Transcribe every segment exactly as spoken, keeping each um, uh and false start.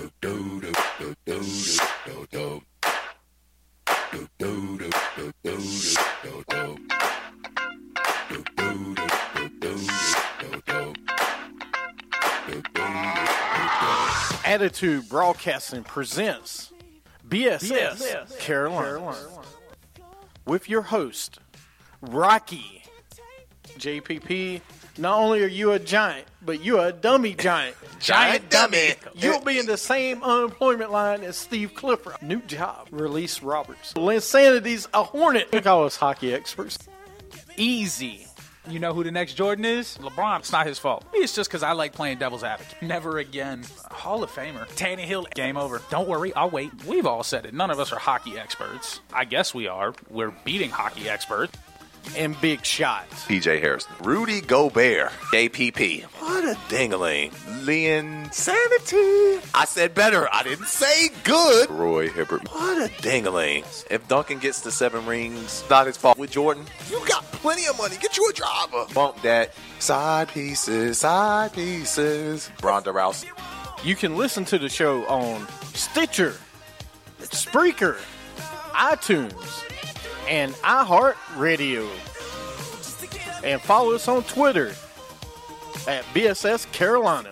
Attitude Broadcasting presents B S S, B S S Carolina. Carolina with your host, Rocky. J P P, not only are you a giant, but you're a dummy giant. Giant dummy. You'll be in the same unemployment line as Steve Clifford. New job, Release Roberts. Linsanity's a hornet. We call us hockey experts. Easy. You know who the next Jordan is? LeBron. It's not his fault. It's just because I like playing devil's advocate. Never again. Hall of Famer. Tannehill. Game over. Don't worry, I'll wait. We've all said it. None of us are hockey experts. I guess we are. We're beating hockey experts. And big shots. P J Harrison. Rudy Gobert. J P P. What a dingling. Linsanity. I said better. I didn't say good. Roy Hibbert. What a dingling. If Duncan gets the seven rings, not his fault. With Jordan, you got plenty of money. Get you a driver. Bump that. Side pieces. Side pieces. Ronda Rousey. You can listen to the show on Stitcher, Spreaker, iTunes, and iHeartRadio. And follow us on Twitter at B S S Carolina.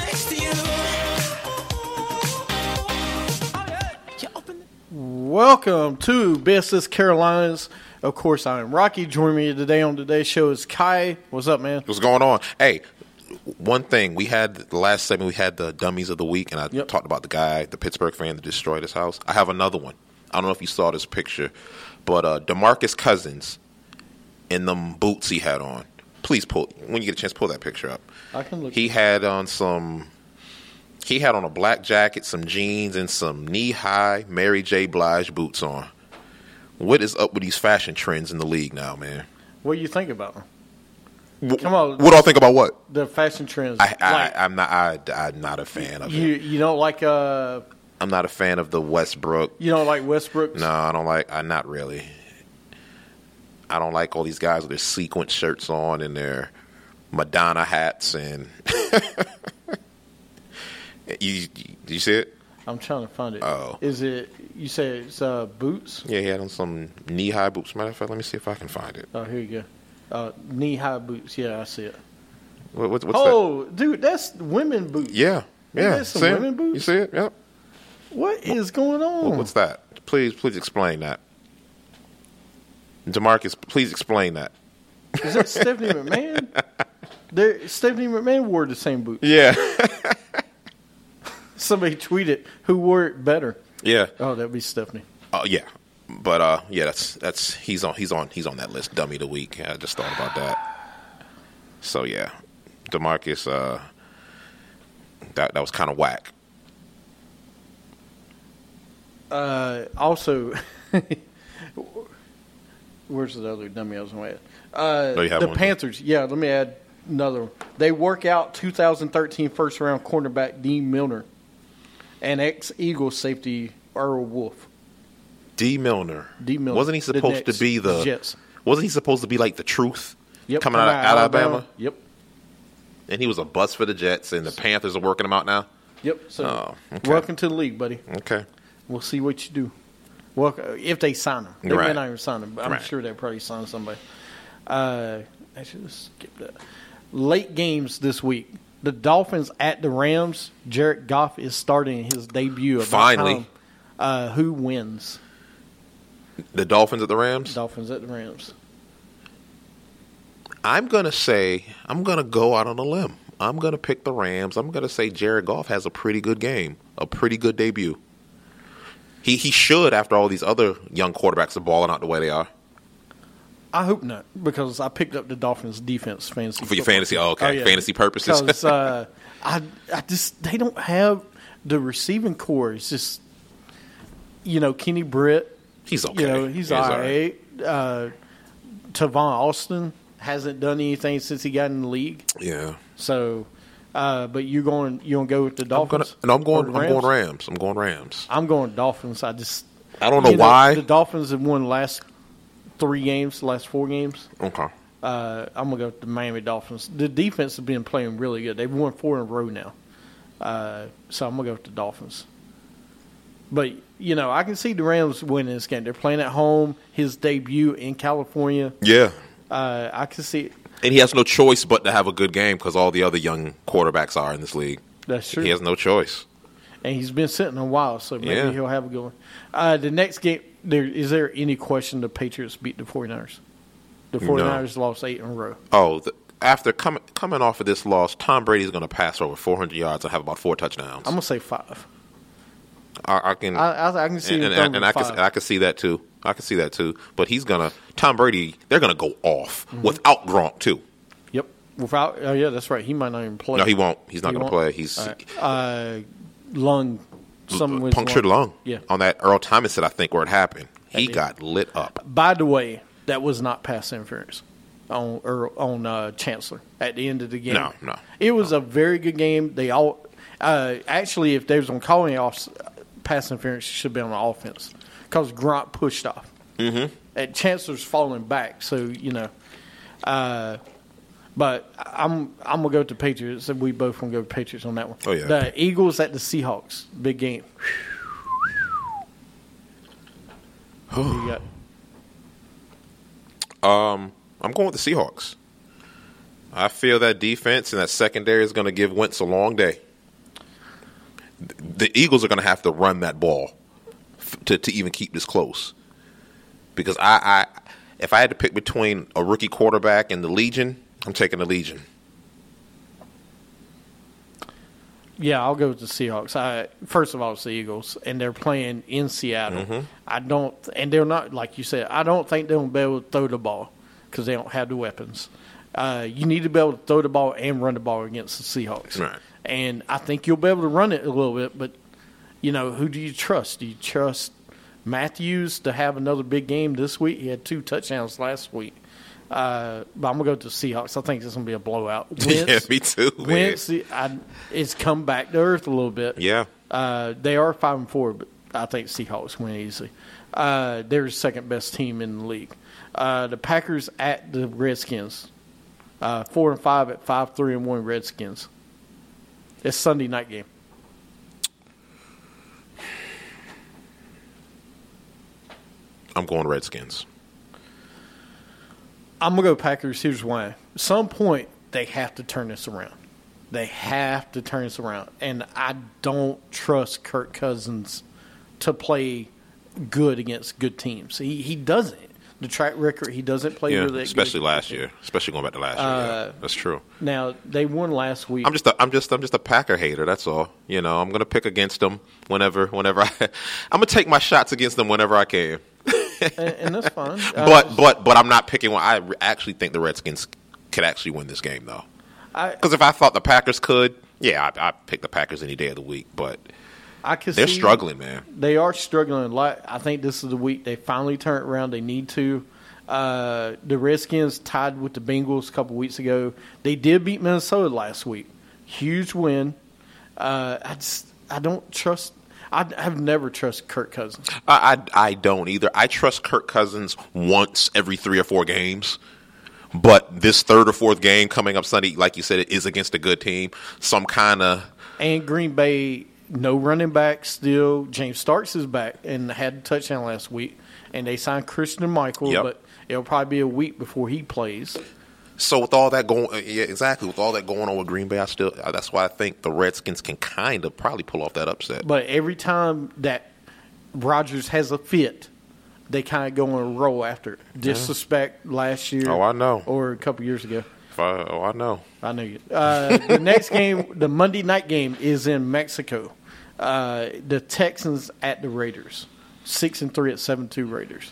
Welcome to B S S Carolinas. Of course, I am Rocky. Joining me today on today's show is Kai. What's up, man? What's going on? Hey, one thing. We had the last segment, we had the dummies of the week, and I yep. talked about the guy, the Pittsburgh fan that destroyed his house. I have another one. I don't know if you saw this picture. But uh, DeMarcus Cousins in them boots he had on. Please pull, when you get a chance, pull that picture up. I can look. He had on some, he had on a black jacket, some jeans, and some knee-high Mary J. Blige boots on. What is up with these fashion trends in the league now, man? What do you think about them? W- Come on. What do I think about what? The fashion trends. I, I, like, I'm not. I, I'm not a fan of you, it. You don't like. Uh, I'm not a fan of the Westbrook. You don't like Westbrook? No, I don't like. I not really. I don't like all these guys with their sequin shirts on and their Madonna hats and. you, you you see it? I'm trying to find it. Oh, is it? You say it's uh, boots? Yeah, he had on some knee high boots. Matter of fact, let me see if I can find it. Oh, here you go. Uh, knee high boots. Yeah, I see it. What, what, what's oh, that? dude, that's women boots. Yeah, yeah. That's some see women boots. You see it? Yep. What is going on? What, what's that? Please, please explain that. DeMarcus, please explain that. Is that Stephanie McMahon? There, Stephanie McMahon wore the same boot. Yeah. Somebody tweeted who wore it better. Yeah. Oh, that'd be Stephanie. Oh uh, yeah, but uh, yeah, that's that's he's on he's on he's on that list. Dummy of the week. I just thought about that. So yeah, DeMarcus, uh, that that was kind of whack. Uh, also. Where's the other dummy I was going to add? Uh, oh, you have the one Panthers. Yeah, let me add another one. They work out two thousand thirteen first-round cornerback Dean Milner and ex-Eagles safety Earl Wolf. D. Milner. D. Milner. Wasn't he supposed to be the Jets? Wasn't he supposed to be like the truth? Yep, coming out of Alabama? Alabama. Yep. And he was a bust for the Jets, and the Panthers are working him out now? Yep. So, oh, okay. Welcome to the league, buddy. Okay. We'll see what you do. Well, if they sign him. They right. may not even sign him, but I'm right. sure they'll probably sign somebody. Uh, I should have skipped that. Late games this week. The Dolphins at the Rams. Jared Goff is starting his debut. Finally. Time. Uh, who wins? The Dolphins at the Rams? Dolphins at the Rams. I'm going to say, I'm going to go out on a limb. I'm going to pick the Rams. I'm going to say Jared Goff has a pretty good game, a pretty good debut. He he should after all these other young quarterbacks are balling out the way they are. I hope not, because I picked up the Dolphins defense fantasy. For your fantasy, oh, okay. Oh, yeah. Fantasy purposes. Because uh, I, I just, they don't have the receiving core. It's just, you know, Kenny Britt. He's okay. You know, he's, he's all right. right. Uh, Tavon Austin hasn't done anything since he got in the league. Yeah. So, uh, but you're going, you gonna go with the Dolphins? I'm gonna, no, I'm going. I'm going Rams. I'm going Rams. I'm going Dolphins. I just, I don't know you know, why the Dolphins have won the last three games, the last four games. Okay. Uh, I'm gonna go with the Miami Dolphins. The defense has been playing really good. They've won four in a row now. Uh, so I'm gonna go with the Dolphins. But you know, I can see the Rams winning this game. They're playing at home. His debut in California. Yeah. Uh, I can see it. And he has no choice but to have a good game because all the other young quarterbacks are in this league. That's true. He has no choice. And he's been sitting a while, so maybe Yeah. he'll have a good one. Uh, the next game, there, is there any question the Patriots beat the 49ers? The 49ers lost eight in a row. Oh, the, after coming coming off of this loss, Tom Brady's going to pass for over four hundred yards and have about four touchdowns. I'm going to say five. I, I can, I, I, I can see and, him and, throwing and I five. can, I can see that too. I can see that too. But he's gonna Tom Brady. They're gonna go off Mm-hmm. without Gronk too. Yep. Without, oh, yeah, that's right. He might not even play. No, he won't. He's not He gonna won't? play. He's All right. Uh, lung, something with punctured lung. Yeah. On that Earl Thomas hit, I think where it happened. He did. got lit up. By the way, that was not pass interference on or on uh, Chancellor at the end of the game. No, no, It was a very good game. They all uh, actually, if they was on calling off pass interference, it should be on the offense because Gronk pushed off. Mm-hmm. And Chancellor's falling back, so you know. Uh, but I'm I'm gonna go with the Patriots, and we both gonna go with Patriots on that one. Oh, yeah. The Eagles at the Seahawks, big game. Who you got? Um, I'm going with the Seahawks. I feel that defense and that secondary is going to give Wentz a long day. The Eagles are going to have to run that ball f- to to even keep this close. Because I, I, if I had to pick between a rookie quarterback and the Legion, I'm taking the Legion. Yeah, I'll go with the Seahawks. I, first of all, it's the Eagles, and they're playing in Seattle. Mm-hmm. I don't, and they're not like you said. I don't think they'll be able to throw the ball because they don't have the weapons. Uh, you need to be able to throw the ball and run the ball against the Seahawks. Right. And I think you'll be able to run it a little bit, but you know, who do you trust? Do you trust Matthews to have another big game this week? He had two touchdowns last week. Uh, but I'm gonna go to the Seahawks. I think it's gonna be a blowout. Wentz, Yeah, me too, man. Wentz, I, it's come back to earth a little bit. Yeah. Uh, they are five and four, but I think Seahawks win easily. Uh, they're the second best team in the league. Uh, the Packers at the Redskins, uh, four and five at five three and one Redskins. It's Sunday night game. I'm going Redskins. I'm going to go Packers. Here's why. At some point, they have to turn this around. They have to turn this around. And I don't trust Kirk Cousins to play good against good teams. He he doesn't. The track record, he doesn't play Yeah, really especially good. last year. Especially going back to last year. Uh, Yeah, that's true. Now, they won last week. I'm just a, I'm just I'm just a Packer hater. That's all. You know, I'm gonna pick against them whenever whenever I. I'm gonna take my shots against them whenever I can. and, and that's fine. Uh, But but but I'm not picking one. I actually think the Redskins could actually win this game though. I, Because if I thought the Packers could, yeah, I I'd pick the Packers any day of the week. But I can they're see struggling, man. They are struggling a lot. I think this is the week they finally turn it around. They need to. Uh, the Redskins tied with the Bengals a couple weeks ago. They did beat Minnesota last week. Huge win. Uh, I just I don't trust. I have never trusted Kirk Cousins. I, I I don't either. I trust Kirk Cousins once every three or four games. But this third or fourth game coming up Sunday, like you said, it is against a good team. Some kind of And Green Bay, no running back still. James Starks is back and had a touchdown last week. And they signed Christian Michael, Yep. but it'll probably be a week before he plays. So with all that going, yeah, exactly. With all that going on with Green Bay, I still that's why I think the Redskins can kind of probably pull off that upset. But every time that Rodgers has a fit, they kind of go on a roll after it. Disrespect last year. Oh, I know. Or a couple years ago. If I, oh, I know. I know you. Uh, the next game, the Monday night game, is in Mexico. Uh, the Texans at the Raiders. Six and three at seven two Raiders.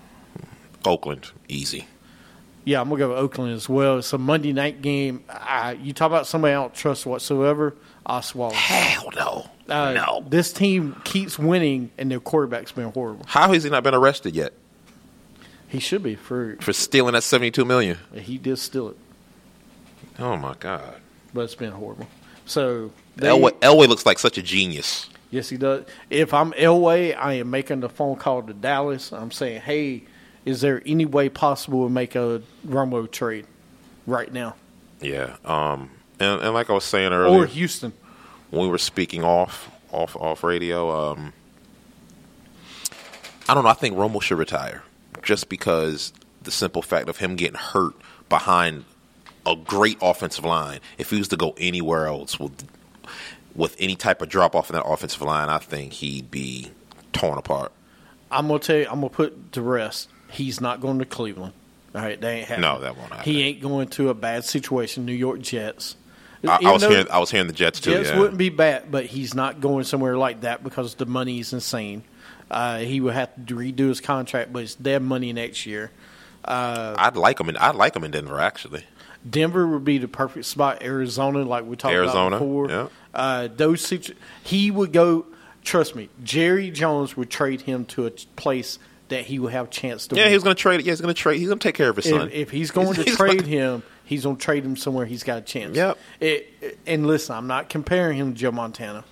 Oakland, easy. Yeah, I'm gonna go with Oakland as well. It's a Monday night game. I, you talk about somebody I don't trust whatsoever. Oswald. Hell no, Uh, no. This team keeps winning, and their quarterback's been horrible. How has he not been arrested yet He should be for. for stealing that seventy-two million? He did steal it, Oh my God. but it's been horrible. So they, Elway, Elway looks like such a genius. yes, he does. If I'm Elway, I am making the phone call to Dallas. I'm saying, hey, is there any way possible to make a Romo trade right now, Yeah. Um. And, and like I was saying earlier, or Houston? when we were speaking off off off radio. Um, I don't know. I think Romo should retire just because the simple fact of him getting hurt behind a great offensive line. If he was to go anywhere else with with any type of drop off in that offensive line, I think he'd be torn apart. I'm gonna tell you. I'm gonna put to rest. He's not going to Cleveland. All right, that ain't happening. No, that won't happen. He ain't going to a bad situation. New York Jets. I, I was hearing. I was hearing the Jets too. Jets yeah. wouldn't be bad, but he's not going somewhere like that because the money is insane. Uh, he would have to redo his contract, but it's their money next year. Uh, I'd like him. In, I'd like him in Denver actually. Denver would be the perfect spot. Arizona, like we talked Arizona, about before. Yeah. Uh, those situ- he would go. Trust me, Jerry Jones would trade him to a place that he would have a chance to. Yeah, win. he's going to trade. Yeah, he's going to trade. He's going to take care of his son. If, if he's going to He's trade gonna- him, he's going to trade him somewhere he's got a chance. Yep. It, and listen, I'm not comparing him to Joe Montana,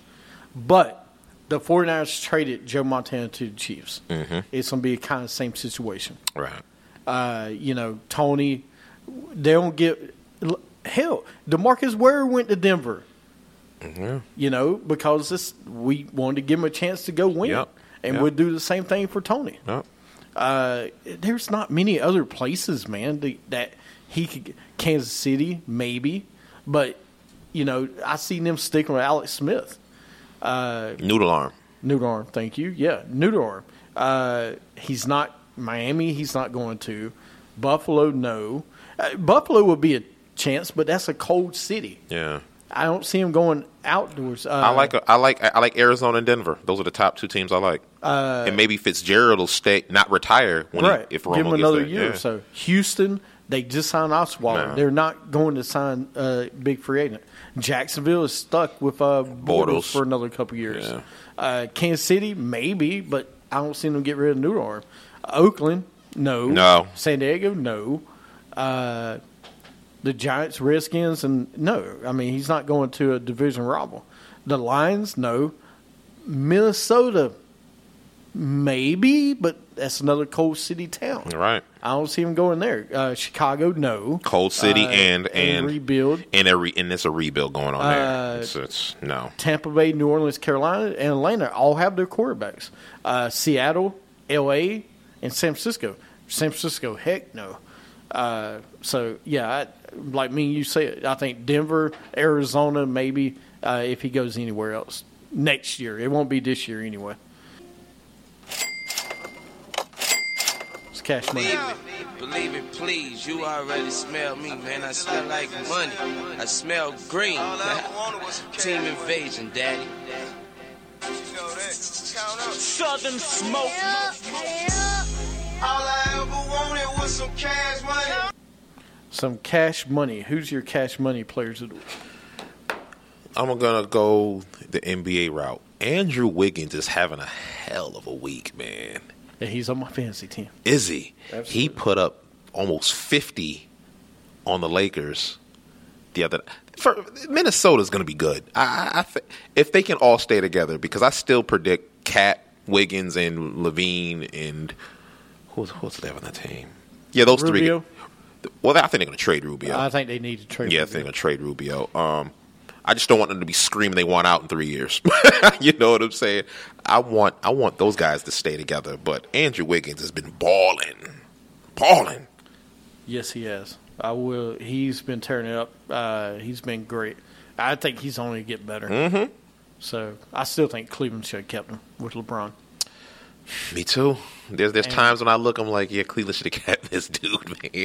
but the 49ers traded Joe Montana to the Chiefs. Mm-hmm. It's going to be a kind of same situation. Right. Uh, you know, Tony, they don't get – hell, DeMarcus Ware went to Denver, Mm-hmm. you know, because this, we wanted to give him a chance to go win. Yep. And Yep. we'll do the same thing for Tony. Yep. Uh, there's not many other places, man, that, that he could – Kansas City, maybe. But, you know, I seen them sticking with Alex Smith. Uh, Noodle arm. Noodle arm, thank you. Yeah, noodle arm. Uh, he's not Miami. He's not going to Buffalo. No, uh, Buffalo would be a chance, but that's a cold city. Yeah. I don't see him going outdoors. Uh, I like I like I like Arizona and Denver. Those are the top two teams I like. Uh, and maybe Fitzgerald will stay, not retire when right. he, if Romo Give him gets another there. year Yeah. or so. Houston, they just signed Osweiler. Nah. They're not going to sign a big free agent. Jacksonville is stuck with uh, Bortles, Bortles. for another couple years. Yeah. Uh, Kansas City, maybe, but I don't see them get rid of Noodle Arm. Oakland, no. No. San Diego, no. Uh, the Giants, Redskins, and no. I mean, he's not going to a division rival. The Lions, no. Minnesota, maybe, but that's another cold city town. Right. I don't see him going there. Uh, Chicago, no. Cold City Uh, and and rebuild. and a re, and there's a rebuild going on Uh, there. It's, it's no. Tampa Bay, New Orleans, Carolina, and Atlanta all have their quarterbacks. Uh, Seattle, L A, and San Francisco. San Francisco, heck no. Uh, so, yeah, I, like me and you said, I think Denver, Arizona, maybe uh, if he goes anywhere else next year. It won't be this year anyway. It's cash money. Believe it, believe it, please. You already smell me, man. I smell like money. I smell green. Team invasion, daddy. Southern smoke. All I ever wanted was some cash money. Some cash money. Who's your cash money players of the week? I'm gonna go the N B A route. Andrew Wiggins is having a hell of a week, man. Yeah, he's on my fantasy team. Is he? Absolutely. He put up almost fifty on the Lakers the other. For Minnesota's going to be good. I, I, I th- if they can all stay together, because I still predict Cat, Wiggins, and Levine, and who's who's left on that team? Yeah, those Rubio? three. Well, I think they're going to trade Rubio. I think they need to trade. yeah, I Rubio. think they're going to trade Rubio. Um, I just don't want them to be screaming they want out in three years. You know what I'm saying? I want I want those guys to stay together. But Andrew Wiggins has been balling, balling. Yes, he has. I will. He's been tearing it up. Uh, he's been great. I think he's only to get better. Mm-hmm. So I still think Cleveland should have kept him with LeBron. Me too. There's there's And- times when I look, I'm like, yeah, Cleveland should have kept this dude, man.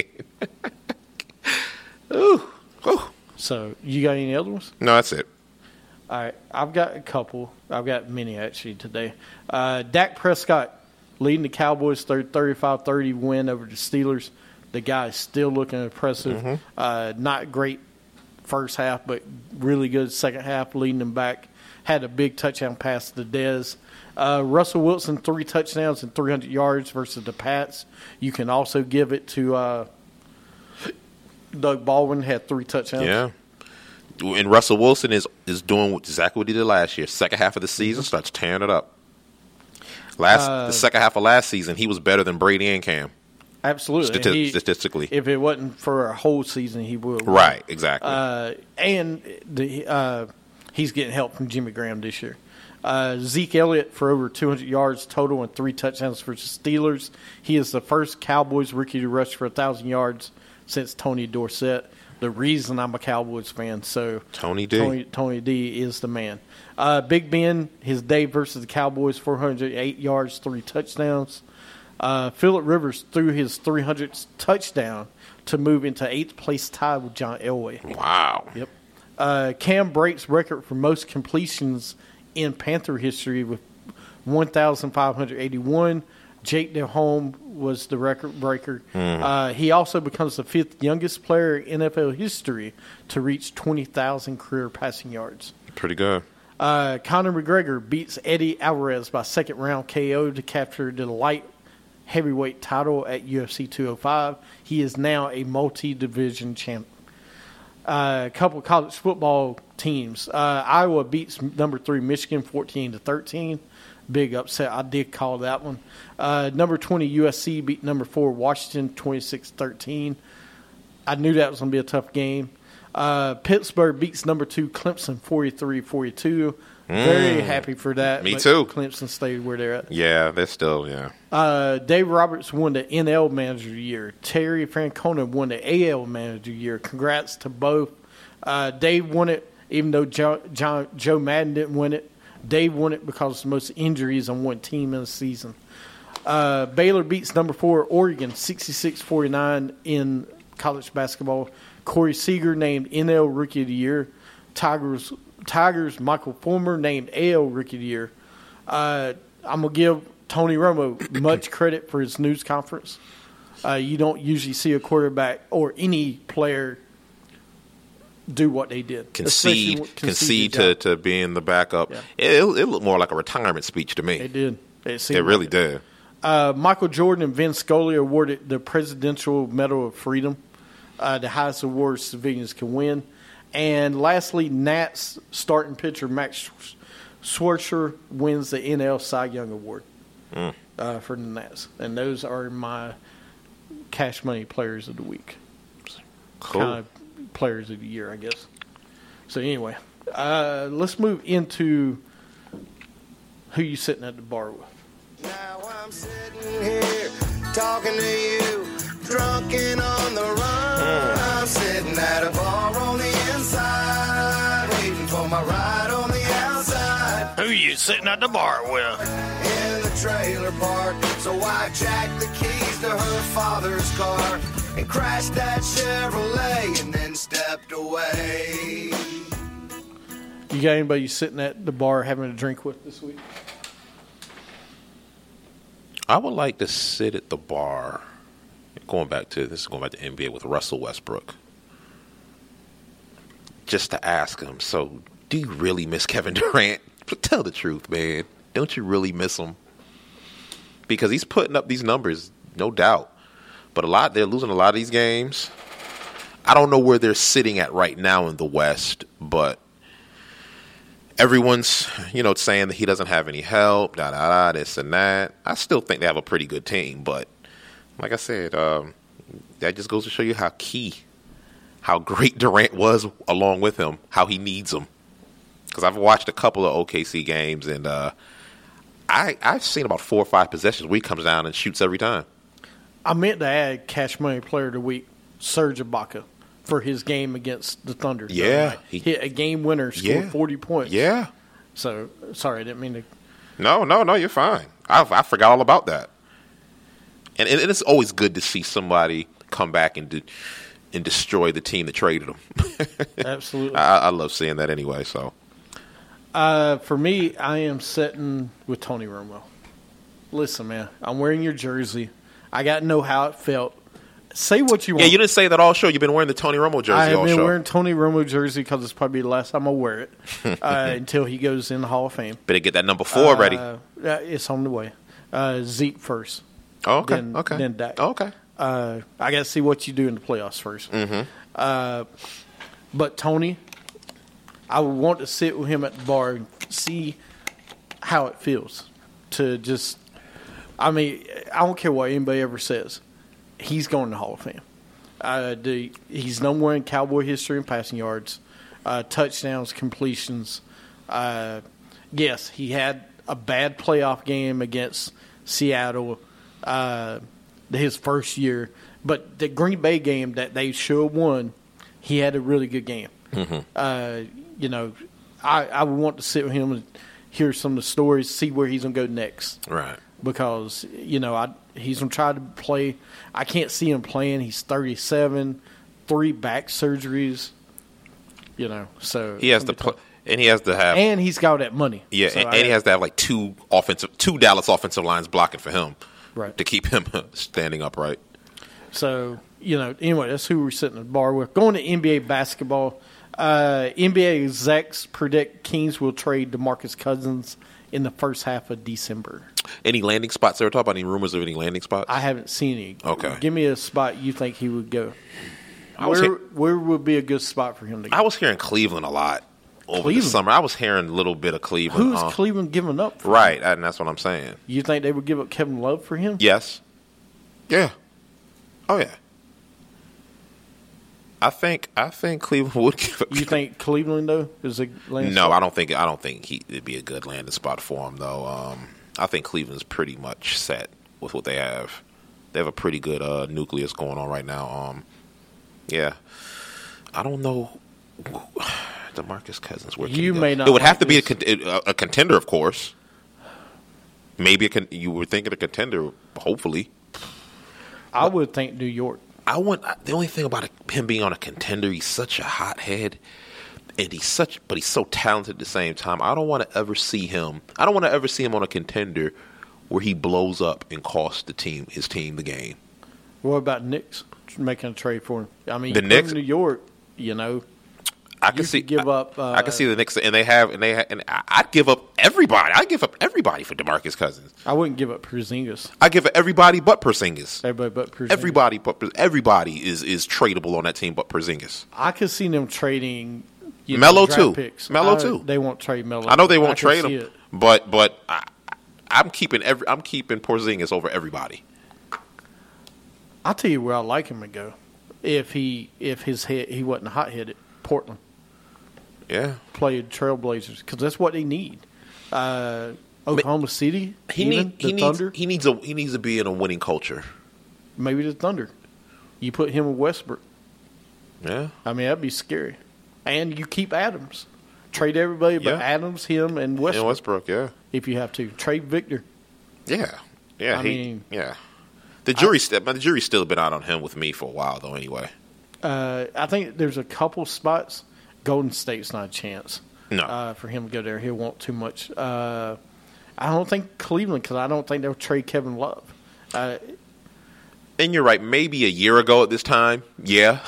Ooh, Ooh. So you got any other ones? No, that's it. All right, I've got a couple. I've got many actually today. Uh, Dak Prescott leading the Cowboys thirty-five thirty win over the Steelers. The guy is still looking impressive. Mm-hmm. Uh, not great first half, but really good second half, leading them back. Had a big touchdown pass to Dez. Uh, Russell Wilson, three touchdowns and three hundred yards versus the Pats. You can also give it to uh, Doug Baldwin, had three touchdowns. Yeah. And Russell Wilson is, is doing exactly what he did last year. Second half of the season starts tearing it up. Last Uh, the second half of last season, he was better than Brady and Cam. Absolutely. Stati- He- statistically. If it wasn't for a whole season, he would. Right, exactly. Uh, and the, uh, he's getting help from Jimmy Graham this year. Uh, Zeke Elliott for over two hundred yards total and three touchdowns for the Steelers. He is the first Cowboys rookie to rush for one thousand yards since Tony Dorsett. The reason I'm a Cowboys fan, so Tony D. Tony, Tony D is the man. Uh, Big Ben, his day versus the Cowboys, four hundred eight yards, three touchdowns. Uh, Phillip Rivers threw his three hundredth touchdown to move into eighth place tie with John Elway. Wow. Yep. Uh, Cam breaks record for most completions in Panther history with one thousand five hundred eighty-one. Jake Delhomme was the record breaker. Mm. Uh, he also becomes the fifth youngest player in N F L history to reach twenty thousand career passing yards. Pretty good. Uh, Conor McGregor beats Eddie Alvarez by second round K O to capture the light heavyweight title at U F C two oh five. He is now a multi-division champ. Uh, a couple of college football teams. Uh, Iowa beats number three Michigan fourteen to thirteen. Big upset. I did call that one. Uh, number twenty U S C beat number four Washington twenty-six thirteen. I knew that was going to be a tough game. Uh, Pittsburgh beats number two Clemson forty-three forty-two. Mm. Very happy for that. Me too. Clemson stayed where they're at. Yeah, they're still, yeah. Uh, Dave Roberts won the N L Manager of the Year. Terry Francona won the A L Manager of the Year. Congrats to both. Uh, Dave won it, even though Joe, John, Joe Madden didn't win it. Dave won it because of the most injuries on one team in the season. Uh, Baylor beats number four Oregon sixty-six forty-nine in college basketball. Corey Seager named N L Rookie of the Year. Tigers Tigers Michael Fulmer named A L Rookie of the Year. Uh, I'm going to give Tony Romo much credit for his news conference. Uh, you don't usually see a quarterback or any player do what they did. Concede, concede, concede to, to being the backup. Yeah. It, it looked more like a retirement speech to me. It did. It, it really like did. Uh, Michael Jordan and Vince Scully awarded the Presidential Medal of Freedom, uh, the highest award civilians can win. And lastly, Nats starting pitcher Max Scherzer wins the N L Cy Young Award mm. uh, for the Nats. And those are my cash money players of the week. Cool. Kind of players of the year, I guess. So anyway, uh, let's move into who you sitting at the bar with. Now I'm sitting here talking to you, drunk and on the run. Mm. I'm sitting at a bar on the inside, waiting for my ride on the outside. Who you sitting at the bar with? In the trailer park, so I jacked the keys to her father's car and crashed that Chevrolet and then stepped away. You got anybody you sitting at the bar having a drink with this week? I would like to sit at the bar. Going back to this is going back to N B A with Russell Westbrook. Just to ask him, so do you really miss Kevin Durant? Tell the truth, man. Don't you really miss him? Because he's putting up these numbers, no doubt. But a lot they're losing a lot of these games. I don't know where they're sitting at right now in the West, but everyone's, you know, saying that he doesn't have any help, da da da, this and that. I still think they have a pretty good team, but like I said, um, that just goes to show you how key, how great Durant was along with him, how he needs him. Because I've watched a couple of O K C games, and uh, I, I've seen about four or five possessions where he comes down and shoots every time. I meant to add cash money player of the week, Serge Ibaka, for his game against the Thunder. Yeah. He hit a game winner, scored yeah. forty points. Yeah. So, sorry, I didn't mean to. No, no, no, you're fine. I, I forgot all about that. And, and it's always good to see somebody come back and do, and destroy the team that traded them. Absolutely. I, I love seeing that anyway. So, uh, for me, I am sitting with Tony Romo. Listen, man, I'm wearing your jersey. I got to know how it felt. Say what you want. Yeah, you didn't say that all show. You've been wearing the Tony Romo jersey all show. I have been wearing Tony Romo jersey because it's probably the last time I'll wear it uh, until he goes in the Hall of Fame. Better get that number four uh, ready. Uh, it's on the way. Uh, Zeke first. Oh, okay. Then, okay. Then Dak. Oh, okay. Uh, I got to see what you do in the playoffs first. Mm-hmm. Uh, but Tony, I would want to sit with him at the bar and see how it feels to just. I mean, I don't care what anybody ever says. He's going to the Hall of Fame. Uh, the, he's number one in Cowboy history in passing yards. uh, touchdowns, completions. Uh, yes, he had a bad playoff game against Seattle uh, his first year, but the Green Bay game that they should have won, he had a really good game. Mm-hmm. Uh, you know, I, I would want to sit with him and hear some of the stories, see where he's going to go next. Right. Because, you know, I he's going to try to play. I can't see him playing. He's thirty-seven, three back surgeries, you know. So He has to play. And he has to have, and he's got that money. yeah, So and, I and he got- has to have like two offensive, two Dallas offensive lines blocking for him, Right. to keep him standing upright. So, you know, anyway, that's who we're sitting at the bar with. Going to N B A basketball, uh, N B A execs predict Kings will trade DeMarcus Cousins in the first half of December. Any landing spots? Ever talk about any rumors of any landing spots? I haven't seen any. Okay. Give me a spot you think he would go. I was Where, hear- where would be a good spot for him to go? I was hearing Cleveland a lot over the Cleveland? summer. I was hearing a little bit of Cleveland. Who's uh, Cleveland giving up for? Right, and that's what I'm saying. You think they would give up Kevin Love for him? Yes. Yeah. Oh yeah. I think I think Cleveland would give up. You think Cleveland, though, is a land No, spot? I don't think I don't think he it'd be a good landing spot for him though. Um, I think Cleveland's pretty much set with what they have. They have a pretty good uh, nucleus going on right now. Um, yeah, I don't know. DeMarcus Cousins, where can You he go? may not It would have like to be a, this. con- a, a contender, of course. Maybe a con- you were thinking a contender, hopefully. I would think New York. I want the only thing about him being on a contender, he's such a hothead, and he's such, but he's so talented at the same time. I don't want to ever see him. I don't want to ever see him on a contender where he blows up and costs the team, his team, the game. What about Knicks making a trade for him? I mean, The you put Knicks? him in New York, you know. I You can see could give I, up, uh, I can see the Knicks, and they have, and they, ha- and I- I'd give up everybody. I'd give up everybody for DeMarcus Cousins. I wouldn't give up Porzingis. I give up everybody but Porzingis. Everybody but Porzingis. Everybody but everybody is is tradable on that team but Porzingis. I could see them trading you Melo know, draft too. Picks. Melo I- too. They won't trade Melo. I know they won't can trade see him, it. but but I, I'm keeping every I'm keeping Porzingis over everybody. I'll tell you where I like him to go. If he if his head he wasn't hot headed, Portland Yeah, played Trailblazers because that's what they need. Uh, Oklahoma City, he even, need the he Thunder, needs he needs a he needs to be in a winning culture. maybe the Thunder. You put him with Westbrook. Yeah, I mean that'd be scary. And you keep Adams. Trade everybody but Yeah. Adams, him, and Westbrook. in Westbrook. Yeah, If you have to trade Victor. yeah, yeah. I he, mean- yeah. The jury, st- the jury's still been out on him with me for a while, though. Anyway, Uh, I think there's a couple spots. Golden State's not a chance. No. Uh, for him to go there, he'll want too much. Uh, I don't think Cleveland because I don't think they'll trade Kevin Love. Uh, and you're right. Maybe a year ago at this time, yeah.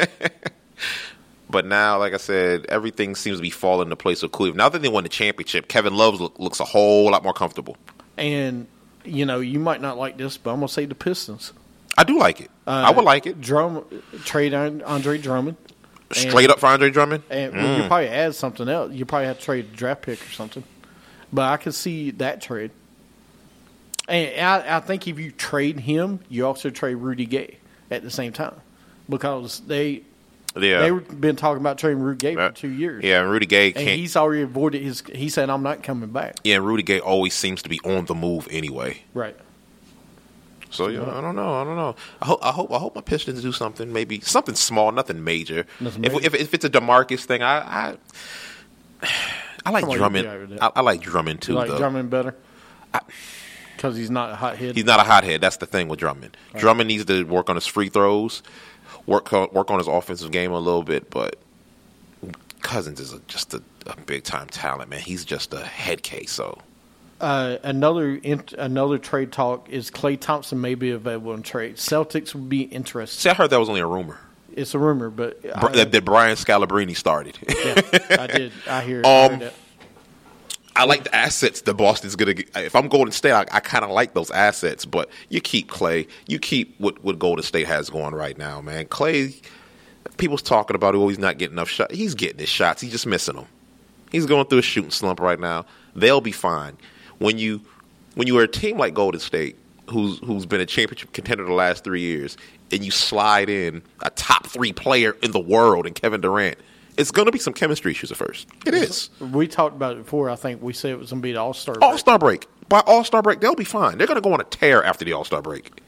But now, like I said, everything seems to be falling into place with Cleveland. Now that they won the championship, Kevin Love look, looks a whole lot more comfortable. and you know you might not like this, but I'm gonna say the Pistons. I do like it. Uh, I would like it. Drum trade on Andre Drummond. Straight up for Andre Drummond. And Mm. you probably add something else. You probably have to trade a draft pick or something. But I could see that trade. And I, I think if you trade him, you also trade Rudy Gay at the same time. Because they Yeah. they've been talking about trading Rudy Gay Uh, for two years. Yeah, and Rudy Gay And can't. he's already avoided his – he said, I'm not coming back. Yeah, and Rudy Gay always seems to be on the move anyway. Right. So yeah, I don't know. I don't know. I hope. I hope. I hope my Pistons do something. Maybe something small, nothing major. Nothing if, major. if if it's a DeMarcus thing, I I, I like Come on, Drummond. you'll be all right with I, that. I like Drummond too. You like though Drummond better? Because he's not a hothead. he's not a hothead. That's the thing with Drummond. Drummond needs to work on his free throws, work on, work on his offensive game a little bit. But Cousins is a, just a, a big time talent, man. He's just a head case. So Uh, another int- another trade talk is Klay Thompson may be available in trade. Celtics would be interested. see, I heard that was only a rumor. It's a rumor, but Br- I, that, that Brian Scalabrine started. yeah, I did. I hear. I Um, heard that. I like the assets that Boston's going to get. If I'm Golden State, I, I kind of like those assets, but you keep Clay. You keep what, what Golden State has going right now, man. Clay, people's talking about, oh, he's not getting enough shots. He's getting his shots. He's just missing them. He's going through a shooting slump right now. They'll be fine. When you when you are a team like Golden State, who's who's been a championship contender the last three years, and you slide in a top three player in the world in Kevin Durant, it's going to be some chemistry issues at first. It is. We talked about it before. I think we said it was going to be the All-Star break. All-Star break. By All-Star break, they'll be fine. They're going to go on a tear after the All-Star break.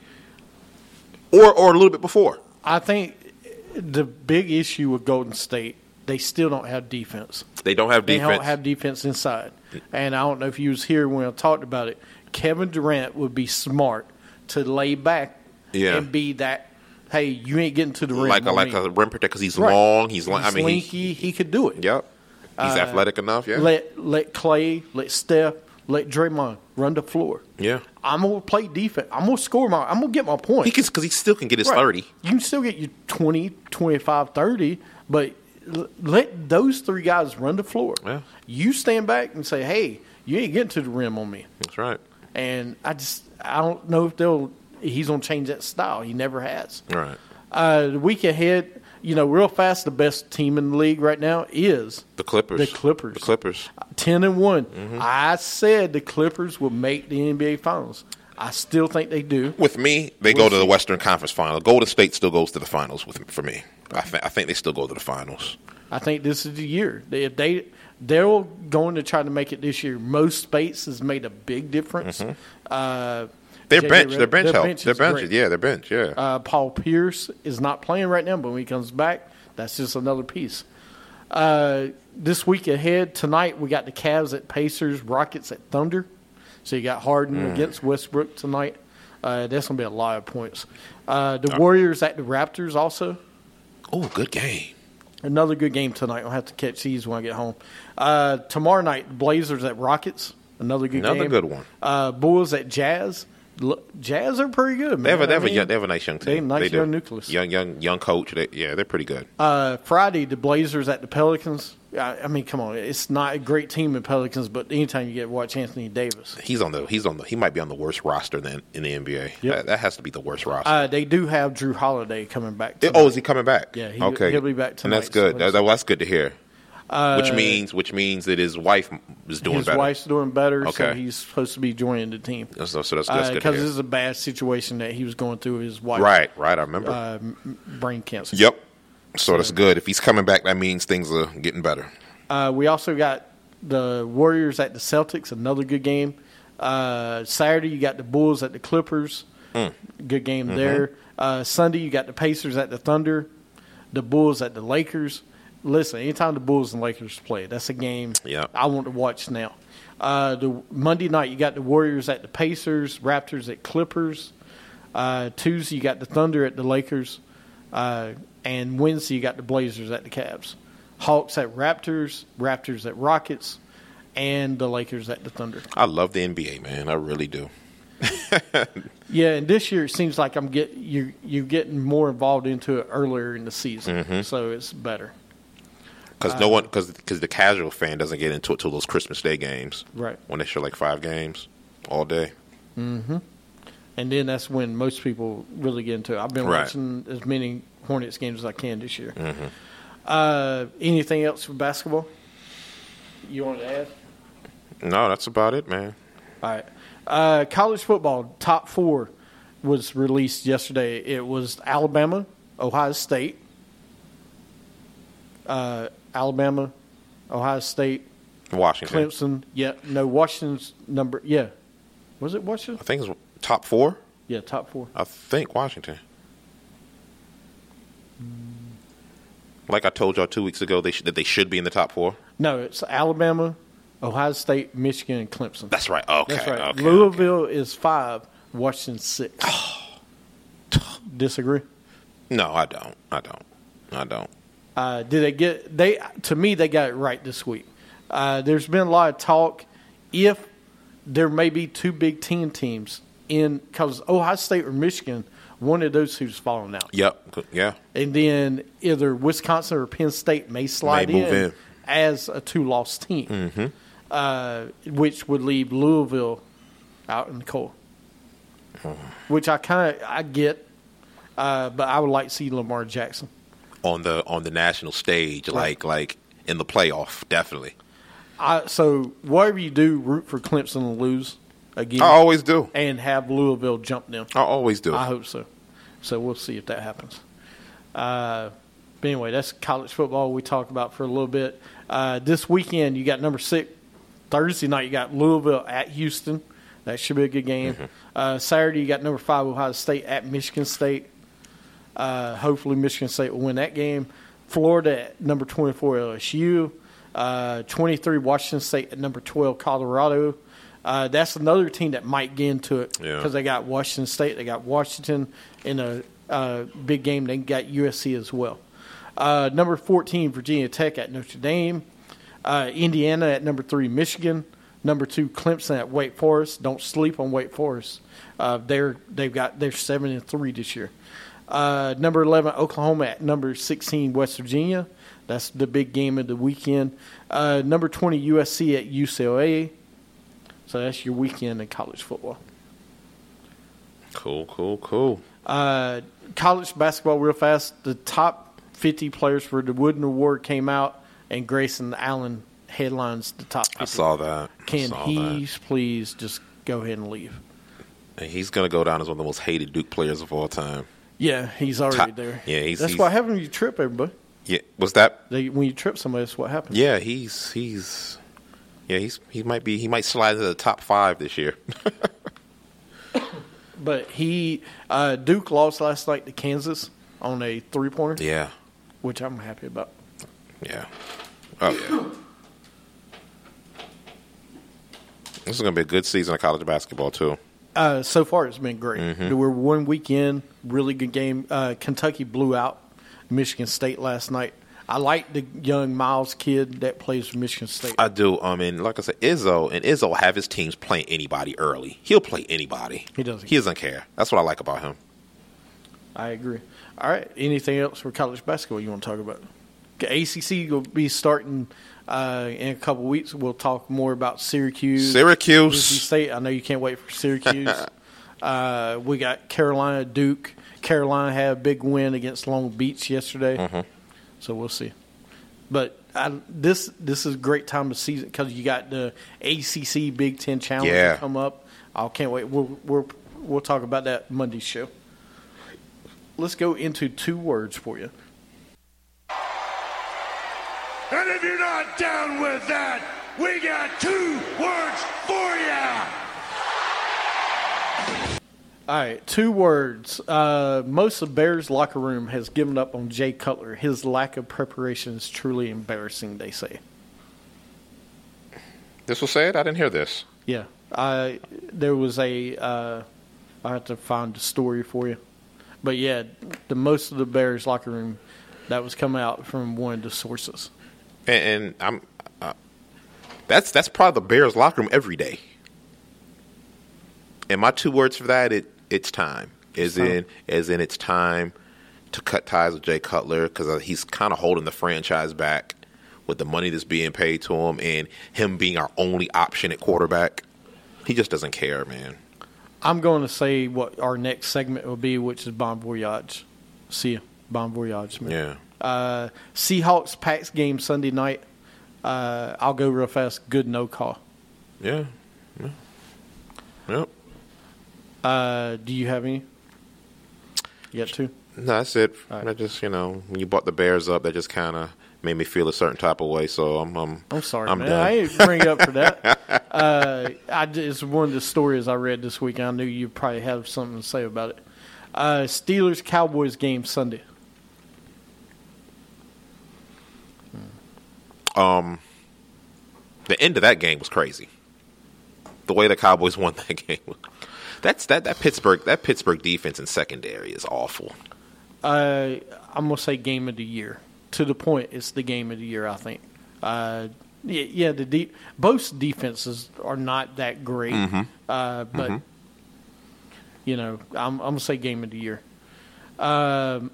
Or or a little bit before. I think the big issue with Golden State, they still don't have defense. They don't have They defense. don't have defense inside. And I don't know if you was here when I talked about it. Kevin Durant would be smart to lay back Yeah. and be that, hey, you ain't getting to the rim. like a, on like me. a rim protector because he's Right. long. He's long. He's I mean, he, slinky. He could do it. yep. He's athletic enough. Yeah. Let let Clay, let Steph, let Draymond run the floor. yeah. I'm gonna play defense. I'm gonna score my. I'm gonna get my point. He can because he still can get his Right. thirty. You can still get your twenty, twenty-five, thirty, but l- let those three guys run the floor. Yeah. You stand back and say, "Hey, you ain't getting to the rim on me." That's right. And I just I don't know if they'll. He's gonna change that style. He never has. All right. Uh, the week ahead, you know, real fast, the best team in the league right now is The Clippers. The Clippers. The Clippers. ten and one. Mm-hmm. I said the Clippers will make the N B A Finals. I still think they do. With me, they We'll go to the see. Western Conference Final. Golden State still goes to the finals with for me. I, th- I think they still go to the finals. I think this is the year. They- If they they're going to try to make it this year. Most space has made a big difference. Uh, Their J J bench, their Redick- bench their help, bench their is bench, great. yeah, their bench, yeah. Uh, Paul Pierce is not playing right now, but when he comes back, that's just another piece. Uh, this week ahead, tonight, we got the Cavs at Pacers, Rockets at Thunder. So you got Harden Mm. against Westbrook tonight. Uh, that's going to be a lot of points. Uh, the Warriors at the Raptors also. Oh, good game. Another good game tonight. I'll have to catch these when I get home. Uh, tomorrow night, the Blazers at Rockets. Another good Another game. good one. Uh, Bulls at Jazz. L- Jazz are pretty good, man. They have a, they I have, a, mean, young- they have a nice young team. they have a nice do. young nucleus. Young, young, young coach. They, yeah, they're pretty good. Uh, Friday, the Blazers at the Pelicans. I, I mean, come on, it's not a great team in Pelicans, but anytime you get to watch Anthony Davis, He's on the. He's on the. He might be on the worst roster then in the N B A. Yep. That, that has to be the worst roster. uh, they do have Drew Holiday coming back. Eh, tonight. oh, is he coming back? Yeah, he- okay. he'll be back And that's tonight, good. so That, let's- that- that's good to hear. Uh, which means, which means that his wife is doing his better. wife's doing better, so Okay. he's supposed to be joining the team. So, so that's, that's good to Because hear. this is a bad situation that he was going through with his wife. Right, right. I remember. Uh, m- brain cancer. yep. So that's good. If he's coming back, that means things are getting better. Uh, we also got the Warriors at the Celtics, another good game. Uh, Saturday, you got the Bulls at the Clippers. Mm. Good game Mm-hmm. there. Uh, Sunday, you got the Pacers at the Thunder, the Bulls at the Lakers. Listen, anytime the Bulls and Lakers play, that's a game Yeah. I want to watch now. Uh, the Monday night, you got the Warriors at the Pacers, Raptors at Clippers. Uh, Tuesday, you got the Thunder at the Lakers. Uh, and Wednesday, you got the Blazers at the Cavs. Hawks at Raptors, Raptors at Rockets, and the Lakers at the Thunder. I love the N B A, man. I really do. Yeah, and this year it seems like I'm get you you're getting more involved into it earlier in the season, Mm-hmm. so it's better. Because Uh, no one, because the casual fan doesn't get into it till those Christmas Day games, Right. when they show like five games all day. And then that's when most people really get into it. I've been Right. watching as many Hornets games as I can this year. Mm-hmm. Uh, anything else for basketball you want to add? No, that's about it, man. All right. Uh, college football top four was released yesterday. It was Alabama, Ohio State, uh, Alabama, Ohio State, Washington. Clemson. Yeah, no, Washington's number. Yeah, was it Washington? I think it's top four. Yeah, top four. I think Washington. Like I told y'all two weeks ago, they sh- that they should be in the top four. No, it's Alabama, Ohio State, Michigan, and Clemson. That's right. Okay. That's right. Okay, Louisville is five, Washington six. Disagree? No, I don't. I don't. I don't. Uh, did they get they? To me, they got it right this week. Uh, there's been a lot of talk if there may be two Big Ten teams in because Ohio State or Michigan, one of those who's falling out, Yep. Good. Yeah. and then either Wisconsin or Penn State may slide May move in, in. as a two-loss team, mm-hmm. uh, which would leave Louisville out in the cold. Which I kind of I get, uh, but I would like to see Lamar Jackson. On the on the national stage, like like in the playoff, definitely. I, so whatever you do, root for Clemson and lose again, I always do. and have Louisville jump them. I always do. I hope so. So we'll see if that happens. Uh, But anyway, that's college football we talked about for a little bit. Uh, this weekend, you got number six. Thursday night, you got Louisville at Houston. That should be a good game. Mm-hmm. Uh, Saturday, you got number five Ohio State at Michigan State. Uh, hopefully, Michigan State will win that game. Florida at number twenty-four L S U. Uh, twenty-three Washington State at number twelve Colorado. Uh, that's another team that might get into it because yeah. they got Washington State, they got Washington in a uh, big game. They got U S C as well. Uh, number fourteen Virginia Tech at Notre Dame. Uh, Indiana at number three Michigan. Number two Clemson at Wake Forest. Don't sleep on Wake Forest. Uh, they're they've got they're seven and three this year. Uh, number eleven Oklahoma at number sixteen West Virginia. That's the big game of the weekend. Uh, number twenty U S C at U C L A. So that's your weekend in college football. Cool, cool, cool. Uh, college basketball real fast. The top fifty players for the Wooden Award came out, and Grayson Allen headlines the top fifty. I saw that. Can saw he that. please just go ahead and leave? And he's going to go down as one of the most hated Duke players of all time. Yeah, he's already top, there. Yeah, he's, That's he's, what happens when you trip everybody. Yeah, was that? They, when you trip somebody, that's what happens. Yeah, he's he's yeah he's he might be he might slide into the top five this year. But he uh, Duke lost last night to Kansas on a three pointer. Yeah, which I'm happy about. Yeah. Oh yeah. This is going to be a good season of college basketball too. Uh, so far, it's been great. Mm-hmm. We're one weekend, really good game. Uh, Kentucky blew out Michigan State last night. I like the young Miles kid that plays for Michigan State. I do. I mean, like I said, Izzo and Izzo will have his teams playing anybody early. He'll play anybody. He doesn't. He doesn't care. That's what I like about him. I agree. All right. Anything else for college basketball you want to talk about? A C C will be starting uh, in a couple weeks. We'll talk more about Syracuse. Syracuse. N C State. I know you can't wait for Syracuse. uh, we got Carolina, Duke. Carolina had a big win against Long Beach yesterday. Mm-hmm. So we'll see. But I, this this is a great time of season because you got the A C C Big Ten Challenge yeah. to come up. I can't wait. We'll, we'll, we'll talk about that Monday's show. Let's go into two words for you. And if you're not down with that, we got two words for you. All right, two words. Uh, most of Bears' locker room has given up on Jay Cutler. His lack of preparation is truly embarrassing, they say. This was said? I didn't hear this. Yeah. I, there was a uh, – I have to find the story for you. But, yeah, the most of the Bears' locker room, that was coming out from one of the sources. And, and I'm uh, that's that's probably the Bears locker room every day. And my two words for that, it it's time. As in, as in, it's time to cut ties with Jay Cutler because he's kind of holding the franchise back with the money that's being paid to him and him being our only option at quarterback. He just doesn't care, man. I'm going to say what our next segment will be, which is Bon Voyage. See you, Bon Voyage, man. Yeah. Uh, Seahawks Packs game Sunday night. Uh, I'll go real fast. Good no call. Yeah. Yeah. Yep. Uh, do you have any? You got two? No, that's it. Right. I just, you know, when you brought the Bears up, that just kind of made me feel a certain type of way. So I'm, I'm, I'm sorry, I'm man. done. I ain't bring it up for that. uh, I it's one of the stories I read this week. I knew you probably have something to say about it. Uh, Steelers Cowboys game Sunday. Um, the end of that game was crazy. The way the Cowboys won that game, that's that that Pittsburgh that Pittsburgh defense and secondary is awful. Uh, I'm gonna say game of the year. To the point, it's the game of the year. I think. Uh, yeah, yeah. The de- both defenses are not that great, Mm-hmm. uh, but Mm-hmm. you know, I'm, I'm gonna say game of the year. Um,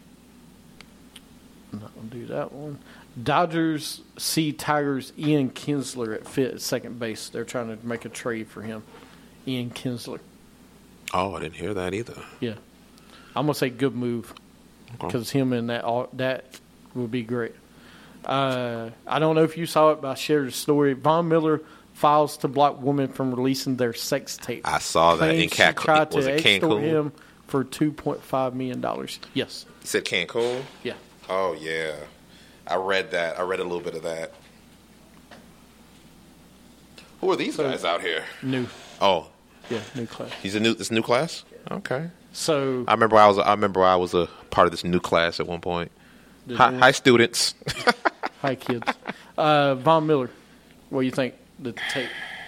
I'm not gonna do that one. Dodgers see Tigers Ian Kinsler at fit at second base. They're trying to make a trade for him. Ian Kinsler. Oh, I didn't hear that either. Yeah, I'm gonna say good move Okay. because him and that all, that would be great. Uh, I don't know if you saw it, but I shared a story. Von Miller files to block women from releasing their sex tape. I saw that in Claims she Cancun. tried Was to it extort Cancun? him for two point five million dollars. Yes. You said Cancun. Yeah. Oh yeah, I read that. I read a little bit of that. Who are these So- guys out here? New. Oh, Yeah, new class. he's a new. This new class. Okay. So I remember I was. I remember I was a part of this new class at one point. Did Hi, you? hi students. hi kids. Uh, Von Miller, what do you think? The tape.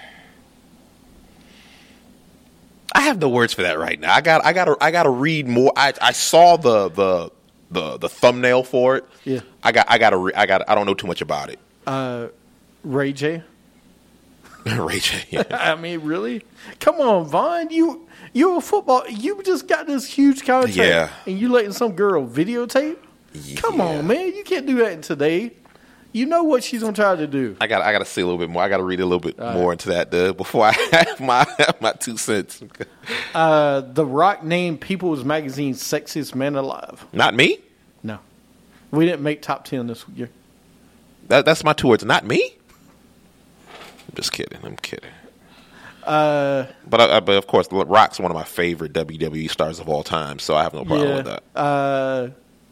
I have no words for that right now. I got. I got. to I got to read more. I. I saw the the the the thumbnail for it. Yeah. I got. I got to. Re- I got. I don't know too much about it. Uh, Ray J. Ray J. Yeah. I mean, really? Come on, Von. You you a football. You just got this huge contract, Yeah. and you letting some girl videotape. Come Yeah. on, man. You can't do that today. You know what she's gonna try to do. I got. I got to see a little bit more. I got to read a little bit All more right. into that dude, before I have my my two cents. Uh, The Rock named People's Magazine's sexiest man alive. Not me. No, we didn't make top ten this year. That, that's my two words. Not me. I'm just kidding. I'm kidding. Uh, But I, I- but of course, Rock's one of my favorite W W E stars of all time, so I have no problem yeah. with that. Uh,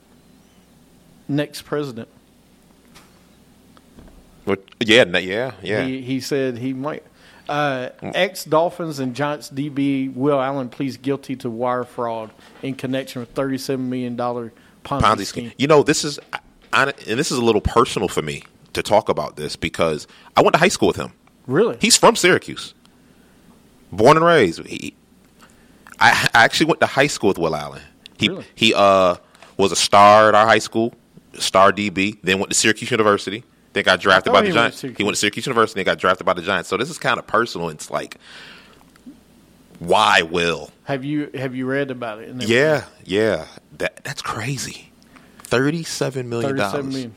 next president. But, yeah, no- yeah, yeah. He he said he might. Uh, Ex Dolphins and Giants D B Will Allen pleads guilty to wire fraud in connection with thirty-seven million dollars Ponzi, Ponzi scheme. scheme. You know, this is, I, and this is a little personal for me to talk about this because I went to high school with him. Really? He's from Syracuse, born and raised. He, I, I actually went to high school with Will Allen. He Really? he uh was a star at our high school, star D B. Then went to Syracuse University. Then got drafted I thought by the he went to Giants. Syracuse. He went to Syracuse University and got drafted by the Giants. So this is kind of personal. It's like, why Will? Have you have you read about it? and everything? Yeah, yeah. That that's crazy. Thirty-seven million thirty-seven dollars. million.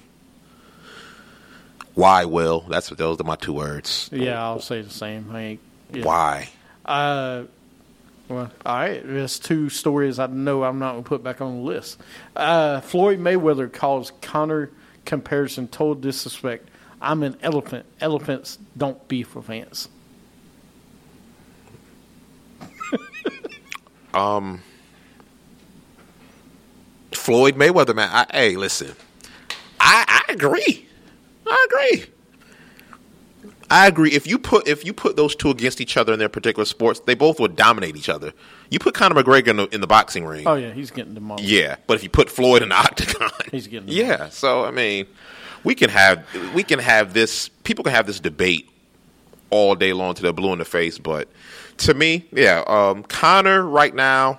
Why Will? That's what those are my two words. Yeah, I'll say the same. I ain't. Yeah. Why? Uh, well, all right. There's two stories I know I'm not going to put back on the list. Uh, Floyd Mayweather calls Conor comparison total disrespect. I'm an elephant. Elephants don't beef with ants. Um, Floyd Mayweather, man. I, hey, listen. I, I agree. I agree. I agree. If you put if you put those two against each other in their particular sports, they both would dominate each other. You put Conor McGregor in the, in the boxing ring. Oh, yeah, he's getting demolished. Yeah, but if you put Floyd in the octagon, He's getting yeah. So I mean, we can have we can have this. People can have this debate all day long till they're blue in the face. But to me, yeah, um, Conor right now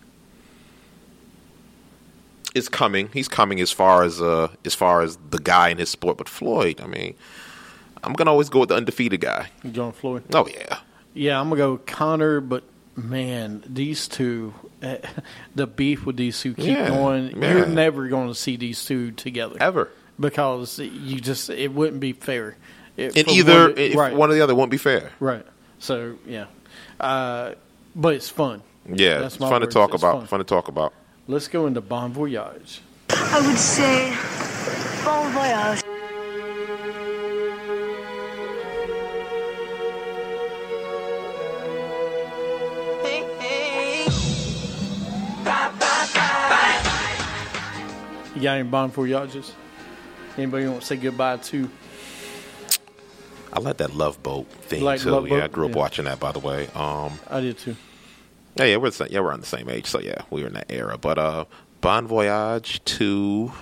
is coming. He's coming as far as uh, as far as the guy in his sport. But Floyd, I mean, I'm gonna always go with the undefeated guy. You going Floyd? Oh yeah, Yeah, I'm going to go Conor, but man, these two, uh, the beef with these two keep Yeah, going. yeah. You're never going to see these two together. ever. Because you just, it wouldn't be fair. It, In for either one to- if right, one or the other won't be fair. right. So, yeah. Uh, but it's fun. Yeah, That's it's my fun to words. talk It's about. fun. Fun to talk about. Let's go into Bon Voyage. I would say bon voyage. Hey, hey. You got any Bon Voyages? Anybody want to say goodbye to? I like that Love Boat thing Like too. Love yeah, Boat? I grew up Yeah. watching that. By the way, um, I did too. yeah, yeah, we're the same, yeah, we're on the same age, so yeah, we were in that era. But uh, Bon Voyage to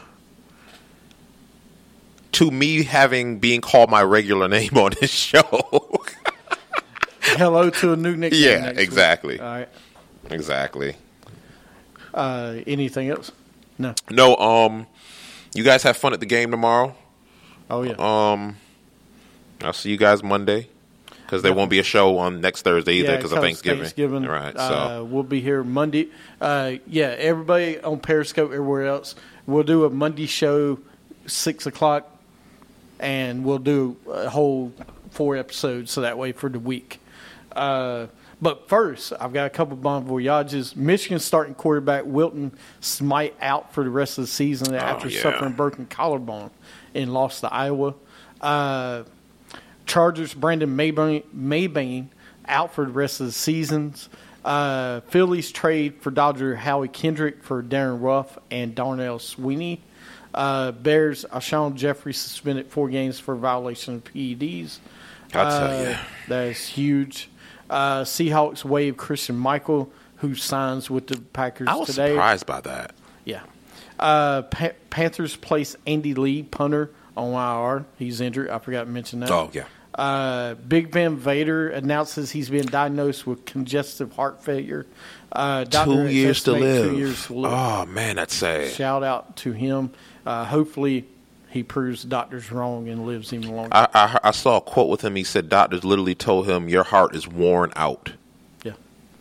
to me having being called my regular name on this show. Hello to a new nickname. Yeah, next week. exactly. All right. Exactly. Uh, anything else? No. No, um, you guys have fun at the game tomorrow. Oh yeah. Um, I'll see you guys Monday because there won't be a show on next Thursday either Yeah, because of 'cause Thanksgiving. Thanksgiving. Right. So Uh, we'll be here Monday. Uh, yeah, everybody on Periscope, everywhere else, we'll do a Monday show, six o'clock, and we'll do a whole four episodes so that way for the week. Uh, but first, I've got a couple of Bon Voyages. Michigan starting quarterback Wilton Smite out for the rest of the season after yeah. suffering broken collarbone and lost to Iowa. Uh, Chargers Brandon Maybane, Maybane out for the rest of the seasons. Uh, Phillies trade for Dodger Howie Kendrick for Darren Ruff and Darnell Sweeney. Uh, Bears, Alshon Jeffrey suspended four games for violation of P E Ds. I'll tell you. Uh, that is huge. Uh, Seahawks waive Christian Michael, who signs with the Packers I was today. surprised by that. Yeah. Uh, pa- Panthers place Andy Lee, punter, on I R. He's injured. I forgot to mention that. Oh, yeah. Uh, Big Van Vader announces he's been diagnosed with congestive heart failure. Uh, doctor Two years to estimates live. Two years to live. Oh, man, that's sad. Shout out to him. Uh, hopefully, he proves the doctors wrong and lives even longer. I, I I saw a quote with him. He said doctors literally told him, your heart is worn out. Yeah.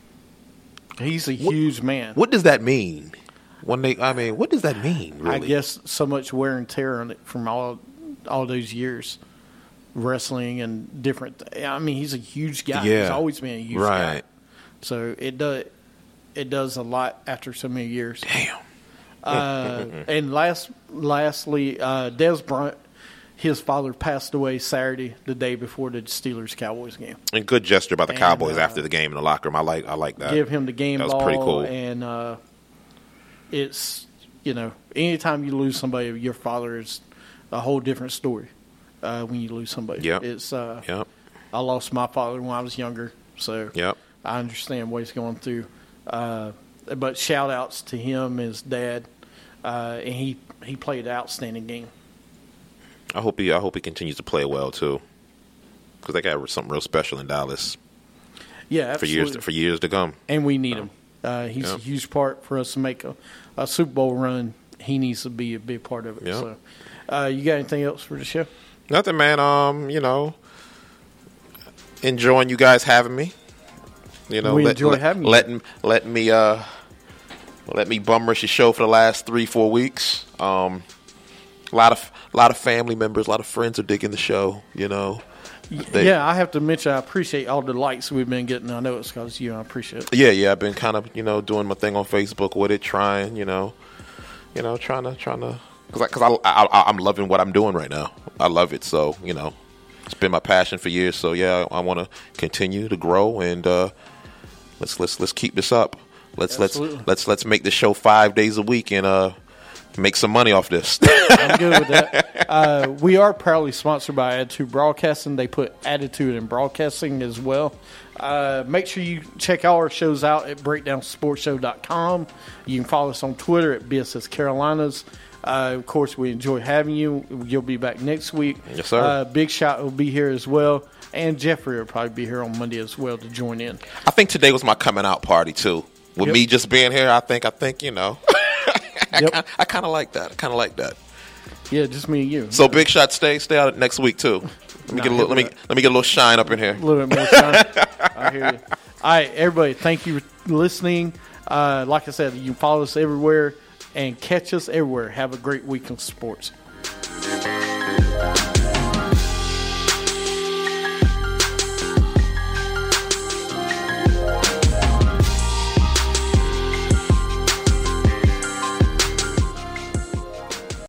He's a huge man. What does that mean? When they, I mean, what does that mean, really? I guess so much wear and tear on it from all all those years. Wrestling and different. I mean, he's a huge guy. Yeah. He's always been a huge Right. guy. So it does it does a lot after so many years. Damn. Uh, and last, lastly, uh, Dez Bryant, his father passed away Saturday, the day before the Steelers Cowboys game. And good gesture by the And, Cowboys uh, after the game in the locker room. I like I like that. Give him the game That was ball. pretty cool. And uh, it's, you know, anytime you lose somebody, your father is a whole different story uh, when you lose somebody. Yep. It's, uh, Yep. I lost my father when I was younger, so Yep. I understand what he's going through. Uh, but shout outs to him, his dad, uh, and he, he played an outstanding game. I hope he I hope he continues to play well too, because they got something real special in Dallas Yeah, for absolutely. years to, for years to come. And we need him. Uh, he's Yeah. a huge part for us to make a, a Super Bowl run. He needs to be a big part of it. Yeah. So, uh, you got anything else for the show? Nothing, man. Um, you know, enjoying you guys having me. You know, We enjoy having you. Letting letting me uh let me bum rush your show for the last three four weeks. Um, a lot of a lot of family members, a lot of friends are digging the show. You know. They- yeah, I have to mention I appreciate all the likes we've been getting. I know it's because you. I appreciate it. Yeah, yeah. I've been kind of, you know, doing my thing on Facebook with it, trying, you know, you know, trying to, trying to, because I, cause I, I, I'm loving what I'm doing right now. I love it. So, you know, it's been my passion for years. So, yeah, I, I want to continue to grow and uh, let's let's let's keep this up. Let's Absolutely. let's let's let's make the show five days a week and uh, make some money off this. I'm good with that. Uh, we are proudly sponsored by Attitude Broadcasting. They put attitude in broadcasting as well. Uh, make sure you check all our shows out at breakdown sports show dot com. You can follow us on Twitter at B S S Carolinas. Uh, of course, we enjoy having you. You'll be back next week. Yes, sir. Uh, Big Shot will be here as well. And Jeffrey will probably be here on Monday as well to join in. I think today was my coming out party too. With Yep. me just being here, I think I think you know, Yep. I kind of like that. I kind of like that. Yeah, just me and you. So Big Shot, stay stay out next week too. Let me Nah, get a little, let me hit let me get a little shine up in here. A little bit more shine. I hear you. All right, everybody, thank you for listening. Uh, like I said, you can follow us everywhere and catch us everywhere. Have a great week in sports.